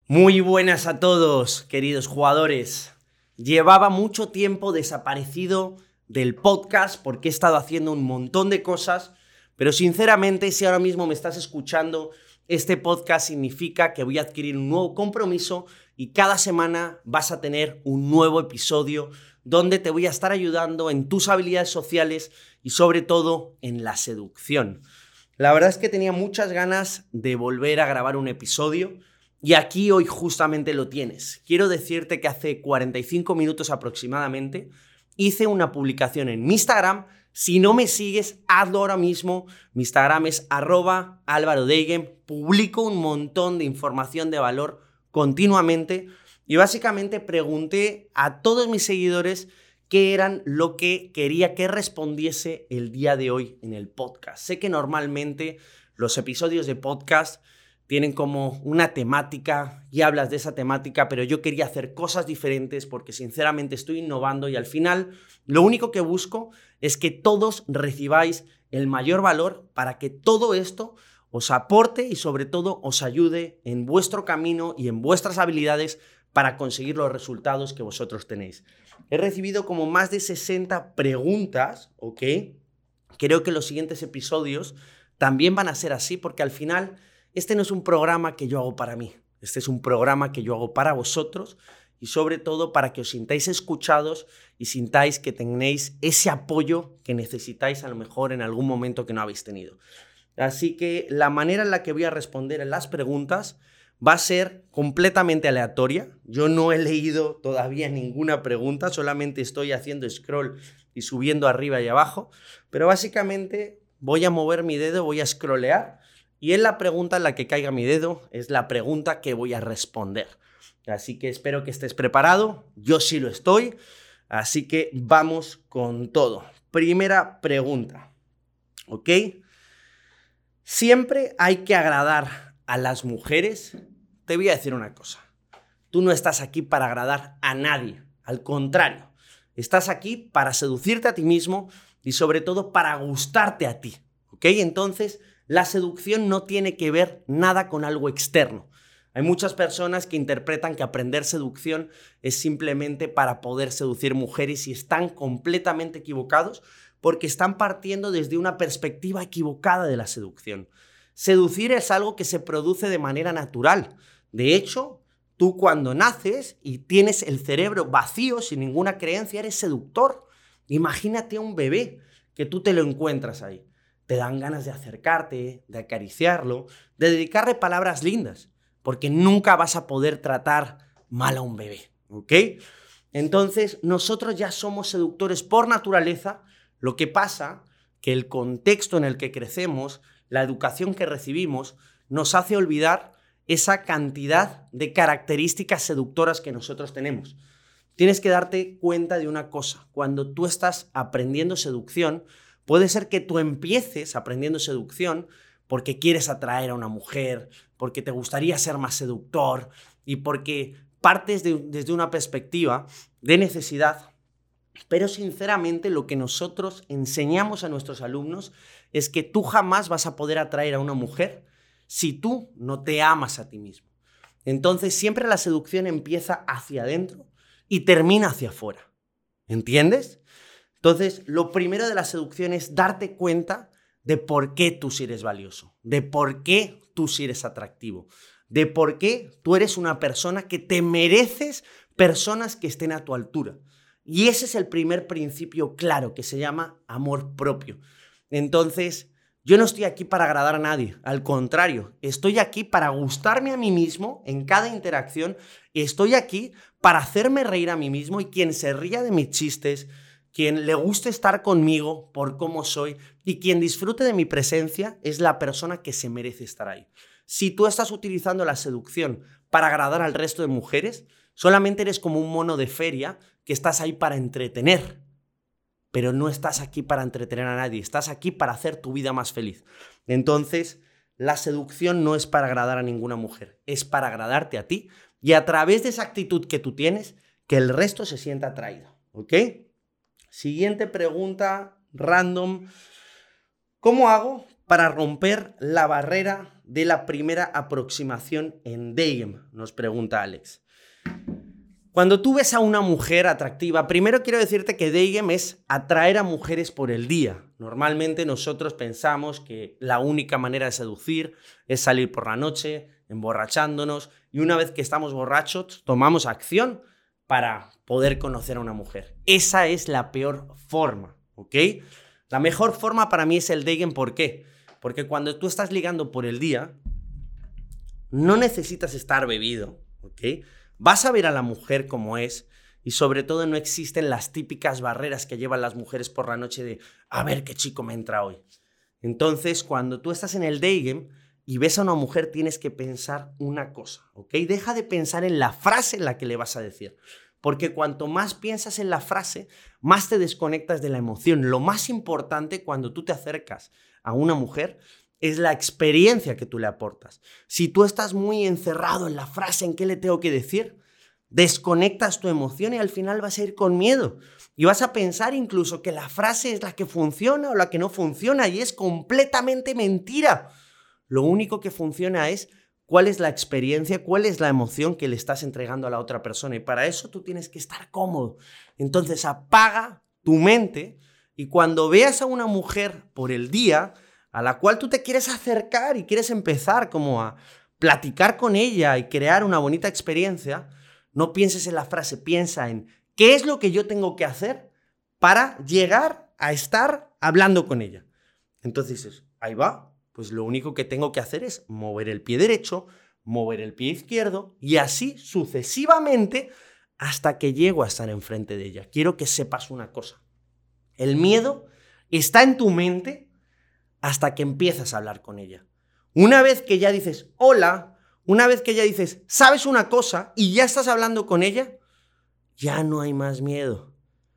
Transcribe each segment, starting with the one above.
Muy buenas a todos, queridos jugadores. Llevaba mucho tiempo desaparecido del podcast porque he estado haciendo un montón de cosas, pero sinceramente, si ahora mismo me estás escuchando, este podcast significa que voy a adquirir un nuevo compromiso y cada semana vas a tener un nuevo episodio donde te voy a estar ayudando en tus habilidades sociales y sobre todo en la seducción. La verdad es que tenía muchas ganas de volver a grabar un episodio. Y aquí hoy justamente lo tienes. Quiero decirte que hace 45 minutos aproximadamente hice una publicación en mi Instagram. Si no me sigues, hazlo ahora mismo. Mi Instagram es @alvarodeigen. Publico un montón de información de valor continuamente. Y básicamente pregunté a todos mis seguidores qué eran lo que quería que respondiese el día de hoy en el podcast. Sé que normalmente los episodios de podcast tienen como una temática y hablas de esa temática, pero yo quería hacer cosas diferentes porque sinceramente estoy innovando y al final lo único que busco es que todos recibáis el mayor valor para que todo esto os aporte y sobre todo os ayude en vuestro camino y en vuestras habilidades para conseguir los resultados que vosotros tenéis. He recibido como más de 60 preguntas, ¿ok? Creo que los siguientes episodios también van a ser así porque al final este no es un programa que yo hago para mí, este es un programa que yo hago para vosotros y sobre todo para que os sintáis escuchados y sintáis que tenéis ese apoyo que necesitáis a lo mejor en algún momento que no habéis tenido. Así que la manera en la que voy a responder en las preguntas va a ser completamente aleatoria. Yo no he leído todavía ninguna pregunta, solamente estoy haciendo scroll y subiendo arriba y abajo, pero básicamente voy a mover mi dedo, voy a scrollear. Y es la pregunta en la que caiga mi dedo, es la pregunta que voy a responder. Así que espero que estés preparado, yo sí lo estoy, así que vamos con todo. Primera pregunta, ¿ok? ¿Siempre hay que agradar a las mujeres? Te voy a decir una cosa, tú no estás aquí para agradar a nadie, al contrario, estás aquí para seducirte a ti mismo y sobre todo para gustarte a ti, ¿ok? Entonces, la seducción no tiene que ver nada con algo externo. Hay muchas personas que interpretan que aprender seducción es simplemente para poder seducir mujeres y están completamente equivocados porque están partiendo desde una perspectiva equivocada de la seducción. Seducir es algo que se produce de manera natural. De hecho, tú cuando naces y tienes el cerebro vacío, sin ninguna creencia, eres seductor. Imagínate a un bebé que tú te lo encuentras ahí. Te dan ganas de acercarte, de acariciarlo, de dedicarle palabras lindas, porque nunca vas a poder tratar mal a un bebé, ¿ok? Entonces, nosotros ya somos seductores por naturaleza. Lo que pasa que el contexto en el que crecemos, la educación que recibimos, nos hace olvidar esa cantidad de características seductoras que nosotros tenemos. Tienes que darte cuenta de una cosa. Cuando tú estás aprendiendo seducción, puede ser que tú empieces aprendiendo seducción porque quieres atraer a una mujer, porque te gustaría ser más seductor y porque partes desde una perspectiva de necesidad. Pero sinceramente lo que nosotros enseñamos a nuestros alumnos es que tú jamás vas a poder atraer a una mujer si tú no te amas a ti mismo. Entonces siempre la seducción empieza hacia adentro y termina hacia afuera. ¿Entiendes? Entonces, lo primero de la seducción es darte cuenta de por qué tú sí eres valioso, de por qué tú sí eres atractivo, de por qué tú eres una persona que te mereces personas que estén a tu altura. Y ese es el primer principio claro que se llama amor propio. Entonces, yo no estoy aquí para agradar a nadie, al contrario, estoy aquí para gustarme a mí mismo en cada interacción, estoy aquí para hacerme reír a mí mismo y quien se ría de mis chistes, quien le guste estar conmigo por cómo soy y quien disfrute de mi presencia es la persona que se merece estar ahí. Si tú estás utilizando la seducción para agradar al resto de mujeres, solamente eres como un mono de feria que estás ahí para entretener. Pero no estás aquí para entretener a nadie, estás aquí para hacer tu vida más feliz. Entonces, la seducción no es para agradar a ninguna mujer, es para agradarte a ti y a través de esa actitud que tú tienes, que el resto se sienta atraído, ¿ok? Siguiente pregunta, random. ¿Cómo hago para romper la barrera de la primera aproximación en dating? Nos pregunta Alex. Cuando tú ves a una mujer atractiva, primero quiero decirte que dating es atraer a mujeres por el día. Normalmente nosotros pensamos que la única manera de seducir es salir por la noche, emborrachándonos, y una vez que estamos borrachos, tomamos acción para poder conocer a una mujer. Esa es la peor forma, ¿ok? La mejor forma para mí es el dating. ¿Por qué? Porque cuando tú estás ligando por el día, no necesitas estar bebido, ¿ok? Vas a ver a la mujer como es y sobre todo no existen las típicas barreras que llevan las mujeres por la noche de a ver qué chico me entra hoy. Entonces, cuando tú estás en el dating y ves a una mujer, tienes que pensar una cosa, ¿ok? Deja de pensar en la frase en la que le vas a decir, porque cuanto más piensas en la frase, más te desconectas de la emoción. Lo más importante cuando tú te acercas a una mujer es la experiencia que tú le aportas. Si tú estás muy encerrado en la frase, en qué le tengo que decir, desconectas tu emoción y al final vas a ir con miedo. Y vas a pensar incluso que la frase es la que funciona o la que no funciona, y es completamente mentira. Lo único que funciona es cuál es la experiencia, cuál es la emoción que le estás entregando a la otra persona. Y para eso tú tienes que estar cómodo. Entonces apaga tu mente y cuando veas a una mujer por el día a la cual tú te quieres acercar y quieres empezar como a platicar con ella y crear una bonita experiencia, no pienses en la frase, piensa en qué es lo que yo tengo que hacer para llegar a estar hablando con ella. Entonces dices, ahí va, pues lo único que tengo que hacer es mover el pie derecho, mover el pie izquierdo y así sucesivamente hasta que llego a estar enfrente de ella. Quiero que sepas una cosa, el miedo está en tu mente hasta que empiezas a hablar con ella. Una vez que ya dices hola, una vez que ya dices sabes una cosa y ya estás hablando con ella, ya no hay más miedo.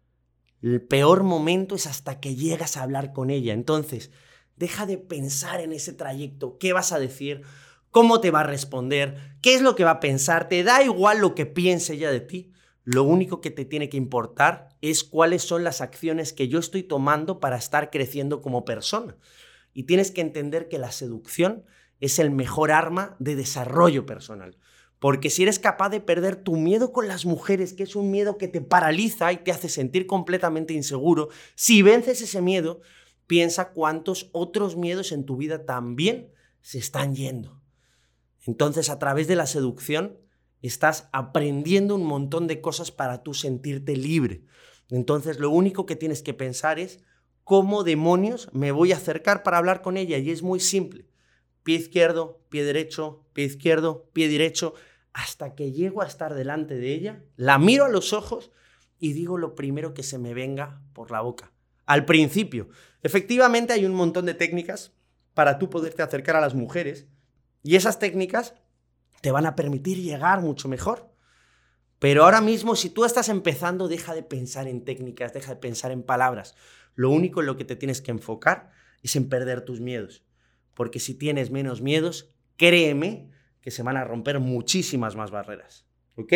El peor momento es hasta que llegas a hablar con ella. Entonces, deja de pensar en ese trayecto. ¿Qué vas a decir? ¿Cómo te va a responder? ¿Qué es lo que va a pensar? Te da igual lo que piense ella de ti. Lo único que te tiene que importar es cuáles son las acciones que yo estoy tomando para estar creciendo como persona. Y tienes que entender que la seducción es el mejor arma de desarrollo personal. Porque si eres capaz de perder tu miedo con las mujeres, que es un miedo que te paraliza y te hace sentir completamente inseguro, si vences ese miedo, piensa cuántos otros miedos en tu vida también se están yendo. Entonces, a través de la seducción, estás aprendiendo un montón de cosas para tú sentirte libre. Entonces, lo único que tienes que pensar es ¿cómo demonios me voy a acercar para hablar con ella? Y es muy simple. Pie izquierdo, pie derecho, pie izquierdo, pie derecho, hasta que llego a estar delante de ella, la miro a los ojos y digo lo primero que se me venga por la boca. Al principio, efectivamente hay un montón de técnicas para tú poderte acercar a las mujeres y esas técnicas te van a permitir llegar mucho mejor. Pero ahora mismo, si tú estás empezando, deja de pensar en técnicas, deja de pensar en palabras. Lo único en lo que te tienes que enfocar es en perder tus miedos. Porque si tienes menos miedos, créeme que se van a romper muchísimas más barreras. ¿Ok?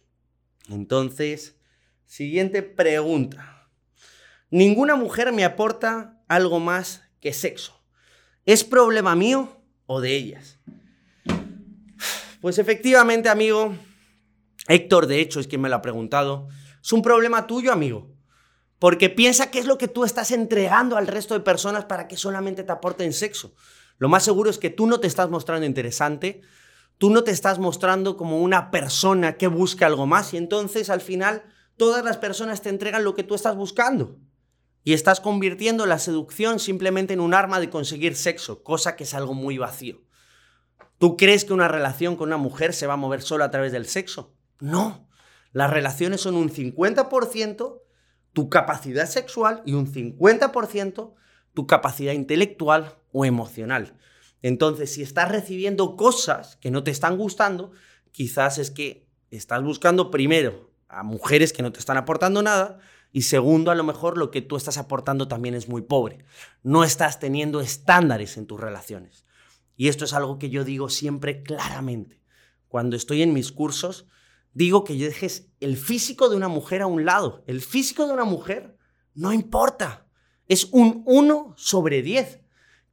Entonces, siguiente pregunta. Ninguna mujer me aporta algo más que sexo. ¿Es problema mío o de ellas? Pues efectivamente, amigo, Héctor, de hecho, es quien me lo ha preguntado. Es un problema tuyo, amigo. Porque piensa qué es lo que tú estás entregando al resto de personas para que solamente te aporten sexo. Lo más seguro es que tú no te estás mostrando interesante, tú no te estás mostrando como una persona que busca algo más y entonces al final todas las personas te entregan lo que tú estás buscando. Y estás convirtiendo la seducción simplemente en un arma de conseguir sexo, cosa que es algo muy vacío. ¿Tú crees que una relación con una mujer se va a mover solo a través del sexo? No. Las relaciones son un 50% tu capacidad sexual y un 50% tu capacidad intelectual o emocional. Entonces, si estás recibiendo cosas que no te están gustando, quizás es que estás buscando primero a mujeres que no te están aportando nada y segundo, a lo mejor lo que tú estás aportando también es muy pobre. No estás teniendo estándares en tus relaciones. Y esto es algo que yo digo siempre claramente. Cuando estoy en mis cursos, digo que dejes el físico de una mujer a un lado. El físico de una mujer no importa. Es un 1/10.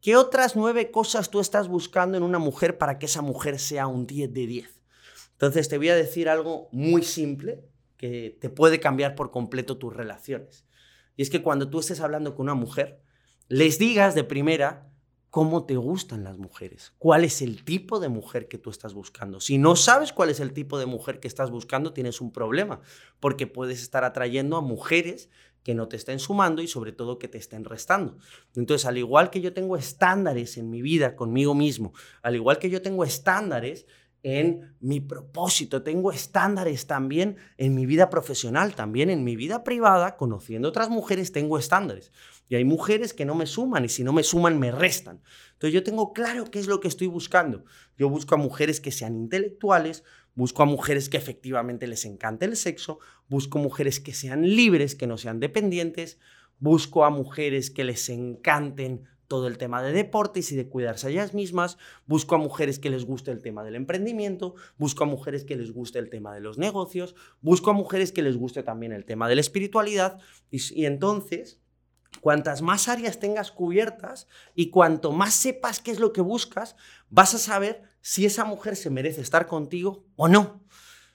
¿Qué otras 9 cosas tú estás buscando en una mujer para que esa mujer sea un 10 de 10? Entonces te voy a decir algo muy simple que te puede cambiar por completo tus relaciones. Y es que cuando tú estés hablando con una mujer, les digas de primera cómo te gustan las mujeres, cuál es el tipo de mujer que tú estás buscando. Si no sabes cuál es el tipo de mujer que estás buscando, tienes un problema, porque puedes estar atrayendo a mujeres que no te estén sumando y sobre todo que te estén restando. Entonces, al igual que yo tengo estándares en mi vida conmigo mismo, al igual que yo tengo estándares en mi propósito, tengo estándares también en mi vida profesional, también en mi vida privada, conociendo otras mujeres, tengo estándares. Y hay mujeres que no me suman y si no me suman me restan. Entonces yo tengo claro qué es lo que estoy buscando. Yo busco a mujeres que sean intelectuales, busco a mujeres que efectivamente les encante el sexo, busco mujeres que sean libres, que no sean dependientes, busco a mujeres que les encanten todo el tema de deportes y de cuidarse a ellas mismas, busco a mujeres que les guste el tema del emprendimiento, busco a mujeres que les guste el tema de los negocios, busco a mujeres que les guste también el tema de la espiritualidad y entonces, cuantas más áreas tengas cubiertas y cuanto más sepas qué es lo que buscas, vas a saber si esa mujer se merece estar contigo o no.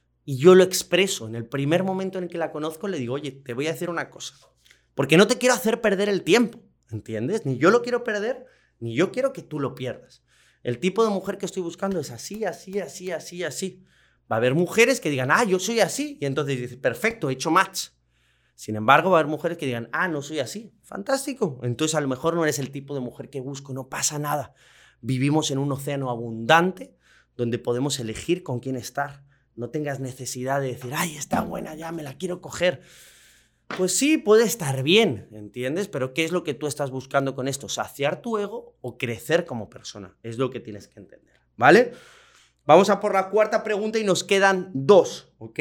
Y yo lo expreso en el primer momento en el que la conozco, le digo, oye, te voy a decir una cosa, porque no te quiero hacer perder el tiempo. ¿Entiendes? Ni yo lo quiero perder, ni yo quiero que tú lo pierdas. El tipo de mujer que estoy buscando es así, así, así, así, así. Va a haber mujeres que digan, yo soy así. Y entonces dices, perfecto, he hecho match. Sin embargo, va a haber mujeres que digan, no soy así. Fantástico. Entonces a lo mejor no eres el tipo de mujer que busco, no pasa nada. Vivimos en un océano abundante donde podemos elegir con quién estar. No tengas necesidad de decir, está buena, ya me la quiero coger. Pues sí, puede estar bien, ¿entiendes? Pero ¿qué es lo que tú estás buscando con esto? ¿Saciar tu ego o crecer como persona? Es lo que tienes que entender, ¿vale? Vamos a por la cuarta pregunta y nos quedan 2, ¿ok?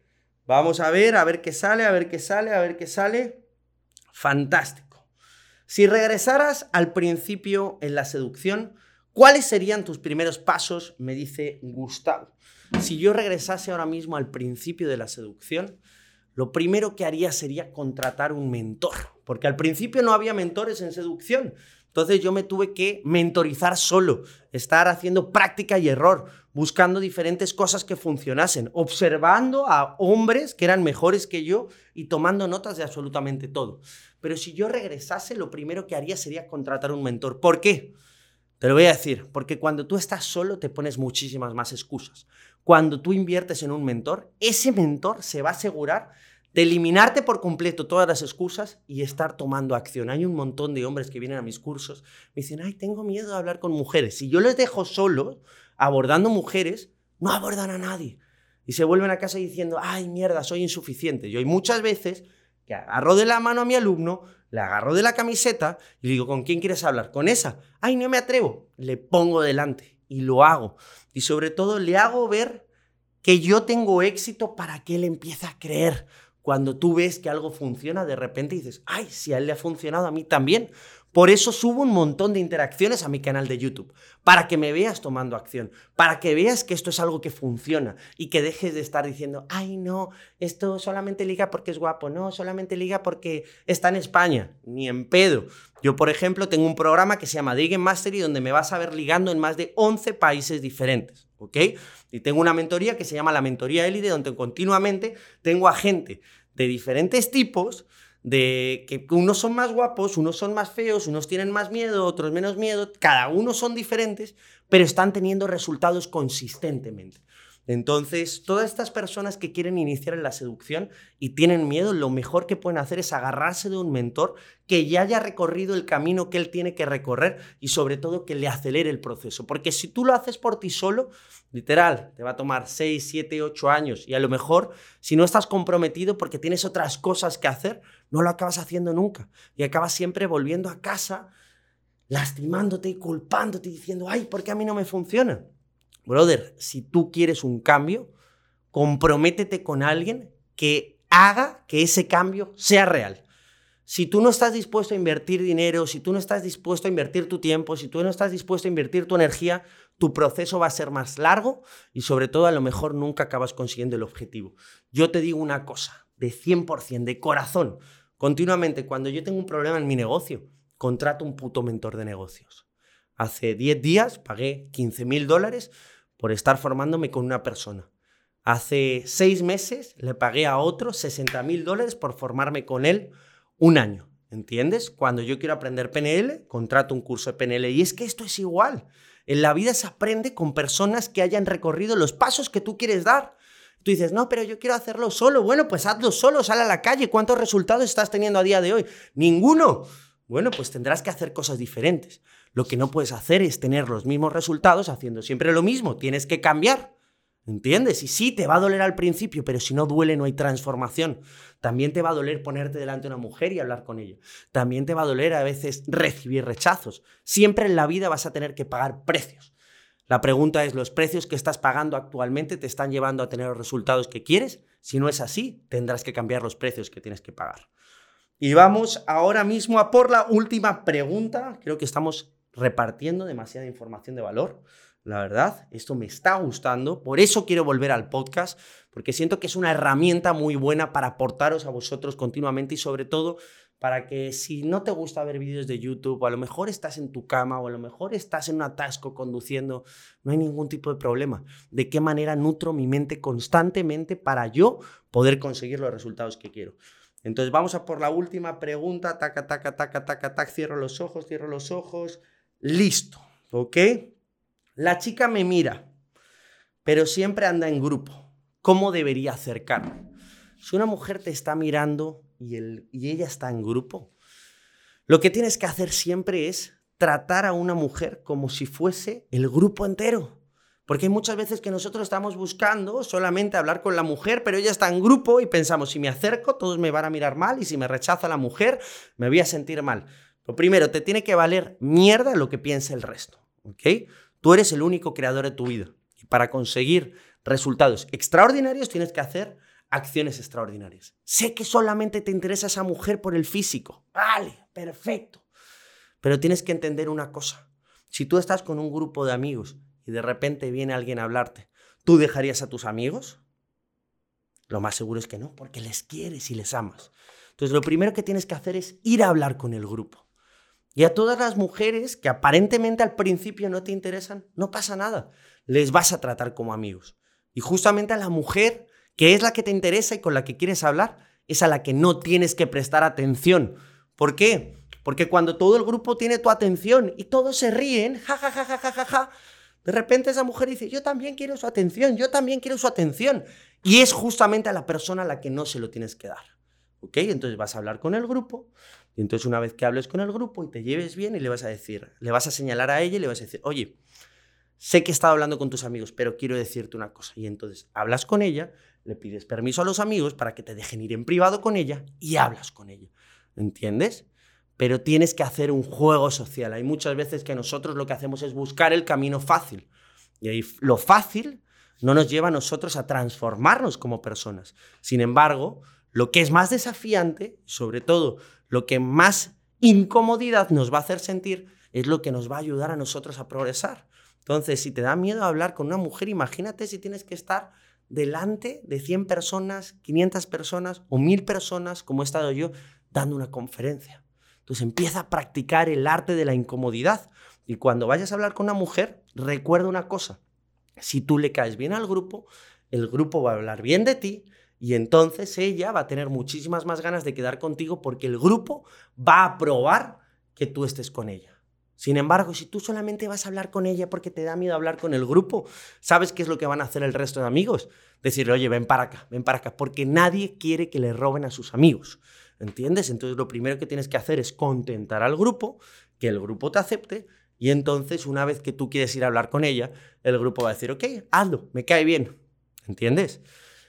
Vamos a ver qué sale, a ver qué sale, a ver qué sale. Fantástico. Si regresaras al principio en la seducción, ¿cuáles serían tus primeros pasos? Me dice Gustavo. Si yo regresase ahora mismo al principio de la seducción, lo primero que haría sería contratar un mentor, porque al principio no había mentores en seducción. Entonces yo me tuve que mentorizar solo, estar haciendo práctica y error, buscando diferentes cosas que funcionasen, observando a hombres que eran mejores que yo y tomando notas de absolutamente todo. Pero si yo regresase, lo primero que haría sería contratar un mentor. ¿Por qué? Te lo voy a decir, porque cuando tú estás solo te pones muchísimas más excusas. Cuando tú inviertes en un mentor, ese mentor se va a asegurar de eliminarte por completo todas las excusas y estar tomando acción. Hay un montón de hombres que vienen a mis cursos, me dicen, tengo miedo de hablar con mujeres. Si yo les dejo solos abordando mujeres, no abordan a nadie. Y se vuelven a casa diciendo, mierda, soy insuficiente. Yo hay muchas veces que agarro de la mano a mi alumno, le agarro de la camiseta y le digo, ¿con quién quieres hablar? ¿Con esa? No me atrevo. Le pongo delante y lo hago. Y sobre todo le hago ver que yo tengo éxito para que él empiece a creer. Cuando tú ves que algo funciona, de repente dices, si a él le ha funcionado, a mí también. Por eso subo un montón de interacciones a mi canal de YouTube, para que me veas tomando acción, para que veas que esto es algo que funciona y que dejes de estar diciendo, no, esto solamente liga porque es guapo, no, solamente liga porque está en España, ni en pedo. Yo, por ejemplo, tengo un programa que se llama Dating Mastery, donde me vas a ver ligando en más de 11 países diferentes, ¿ok? Y tengo una mentoría que se llama la Mentoría Élite, donde continuamente tengo a gente de diferentes tipos, de que unos son más guapos, unos son más feos, unos tienen más miedo, otros menos miedo, cada uno son diferentes, pero están teniendo resultados consistentemente. Entonces, todas estas personas que quieren iniciar en la seducción y tienen miedo, lo mejor que pueden hacer es agarrarse de un mentor que ya haya recorrido el camino que él tiene que recorrer y sobre todo que le acelere el proceso. Porque si tú lo haces por ti solo, literal, te va a tomar 6, 7, 8 años y a lo mejor, si no estás comprometido porque tienes otras cosas que hacer, no lo acabas haciendo nunca y acabas siempre volviendo a casa lastimándote y culpándote y diciendo, ¿por qué a mí no me funciona? Brother, si tú quieres un cambio, comprométete con alguien que haga que ese cambio sea real. Si tú no estás dispuesto a invertir dinero, si tú no estás dispuesto a invertir tu tiempo, si tú no estás dispuesto a invertir tu energía, tu proceso va a ser más largo y sobre todo a lo mejor nunca acabas consiguiendo el objetivo. Yo te digo una cosa, de 100%, de corazón, continuamente, cuando yo tengo un problema en mi negocio, contrato un puto mentor de negocios. Hace 10 días pagué $15,000 por estar formándome con una persona. Hace 6 meses le pagué a otro $60,000 por formarme con él un año. ¿Entiendes? Cuando yo quiero aprender PNL, contrato un curso de PNL. Y es que esto es igual. En la vida se aprende con personas que hayan recorrido los pasos que tú quieres dar. Tú dices, no, pero yo quiero hacerlo solo. Bueno, pues hazlo solo, sal a la calle. ¿Cuántos resultados estás teniendo a día de hoy? ¡Ninguno! Bueno, pues tendrás que hacer cosas diferentes. Lo que no puedes hacer es tener los mismos resultados haciendo siempre lo mismo. Tienes que cambiar. ¿Entiendes? Y sí, te va a doler al principio, pero si no duele no hay transformación. También te va a doler ponerte delante de una mujer y hablar con ella. También te va a doler a veces recibir rechazos. Siempre en la vida vas a tener que pagar precios. La pregunta es, ¿los precios que estás pagando actualmente te están llevando a tener los resultados que quieres? Si no es así, tendrás que cambiar los precios que tienes que pagar. Y vamos ahora mismo a por la última pregunta. Creo que estamos repartiendo demasiada información de valor. La verdad, esto me está gustando, por eso quiero volver al podcast, porque siento que es una herramienta muy buena para aportaros a vosotros continuamente y sobre todo para que si no te gusta ver vídeos de YouTube o a lo mejor estás en tu cama o a lo mejor estás en un atasco conduciendo, no hay ningún tipo de problema. ¿De qué manera nutro mi mente constantemente para yo poder conseguir los resultados que quiero? Entonces vamos a por la última pregunta, taca, taca, taca, taca, tac, cierro los ojos, listo, ¿ok? La chica me mira, pero siempre anda en grupo. ¿Cómo debería acercarme? Si una mujer te está mirando y ella está en grupo, lo que tienes que hacer siempre es tratar a una mujer como si fuese el grupo entero. Porque hay muchas veces que nosotros estamos buscando solamente hablar con la mujer, pero ella está en grupo y pensamos, si me acerco, todos me van a mirar mal y si me rechaza la mujer, me voy a sentir mal. Lo primero, te tiene que valer mierda lo que piense el resto, ¿ok? Tú eres el único creador de tu vida. Y para conseguir resultados extraordinarios tienes que hacer acciones extraordinarias. Sé que solamente te interesa esa mujer por el físico. Vale, perfecto. Pero tienes que entender una cosa. Si tú estás con un grupo de amigos y de repente viene alguien a hablarte, ¿tú dejarías a tus amigos? Lo más seguro es que no, porque les quieres y les amas. Entonces, lo primero que tienes que hacer es ir a hablar con el grupo. Y a todas las mujeres que aparentemente al principio no te interesan, no pasa nada. Les vas a tratar como amigos. Y justamente a la mujer que es la que te interesa y con la que quieres hablar, es a la que no tienes que prestar atención. ¿Por qué? Porque cuando todo el grupo tiene tu atención y todos se ríen, ja, ja, ja, ja, ja, ja, ja, de repente esa mujer dice, yo también quiero su atención, yo también quiero su atención. Y es justamente a la persona a la que no se lo tienes que dar. ¿Ok? Entonces vas a hablar con el grupo. Y entonces una vez que hables con el grupo y te lleves bien y le vas a decir, le vas a señalar a ella y le vas a decir, oye, sé que he estado hablando con tus amigos, pero quiero decirte una cosa. Y entonces hablas con ella, le pides permiso a los amigos para que te dejen ir en privado con ella y hablas con ella. ¿Entiendes? Pero tienes que hacer un juego social. Hay muchas veces que nosotros lo que hacemos es buscar el camino fácil. Y ahí lo fácil no nos lleva a nosotros a transformarnos como personas. Sin embargo, lo que es más desafiante, sobre todo lo que más incomodidad nos va a hacer sentir, es lo que nos va a ayudar a nosotros a progresar. Entonces, si te da miedo hablar con una mujer, imagínate si tienes que estar delante de 100 personas, 500 personas o 1000 personas, como he estado yo, dando una conferencia. Entonces, empieza a practicar el arte de la incomodidad. Y cuando vayas a hablar con una mujer, recuerda una cosa. Si tú le caes bien al grupo, el grupo va a hablar bien de ti, y entonces ella va a tener muchísimas más ganas de quedar contigo porque el grupo va a probar que tú estés con ella. Sin embargo, si tú solamente vas a hablar con ella porque te da miedo hablar con el grupo, ¿sabes qué es lo que van a hacer el resto de amigos? Decirle, oye, ven para acá, porque nadie quiere que le roben a sus amigos. ¿Entiendes? Entonces lo primero que tienes que hacer es contentar al grupo, que el grupo te acepte, y entonces una vez que tú quieres ir a hablar con ella, el grupo va a decir, ok, hazlo, me cae bien. ¿Entiendes?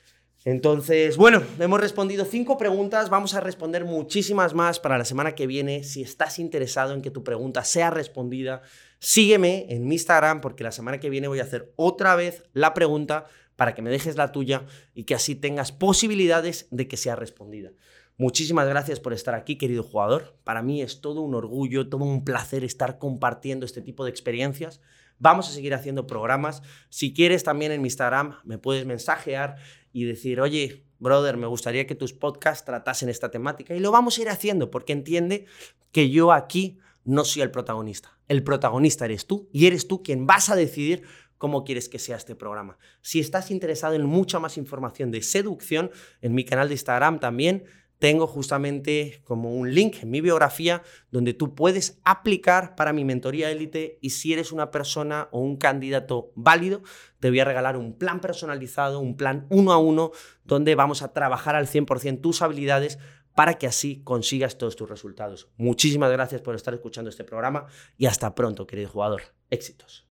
Entonces, bueno, hemos respondido 5 preguntas, vamos a responder muchísimas más para la semana que viene. Si estás interesado en que tu pregunta sea respondida, sígueme en mi Instagram porque la semana que viene voy a hacer otra vez la pregunta para que me dejes la tuya y que así tengas posibilidades de que sea respondida. Muchísimas gracias por estar aquí, querido jugador. Para mí es todo un orgullo, todo un placer estar compartiendo este tipo de experiencias. Vamos a seguir haciendo programas. Si quieres, también en mi Instagram me puedes mensajear y decir, oye, brother, me gustaría que tus podcasts tratasen esta temática. Y lo vamos a ir haciendo porque entiende que yo aquí no soy el protagonista. El protagonista eres tú y eres tú quien vas a decidir cómo quieres que sea este programa. Si estás interesado en mucha más información de seducción, en mi canal de Instagram también tengo justamente como un link en mi biografía donde tú puedes aplicar para mi mentoría élite, y si eres una persona o un candidato válido, te voy a regalar un plan personalizado, un plan 1 a 1, donde vamos a trabajar al 100% tus habilidades para que así consigas todos tus resultados. Muchísimas gracias por estar escuchando este programa y hasta pronto, querido jugador. Éxitos.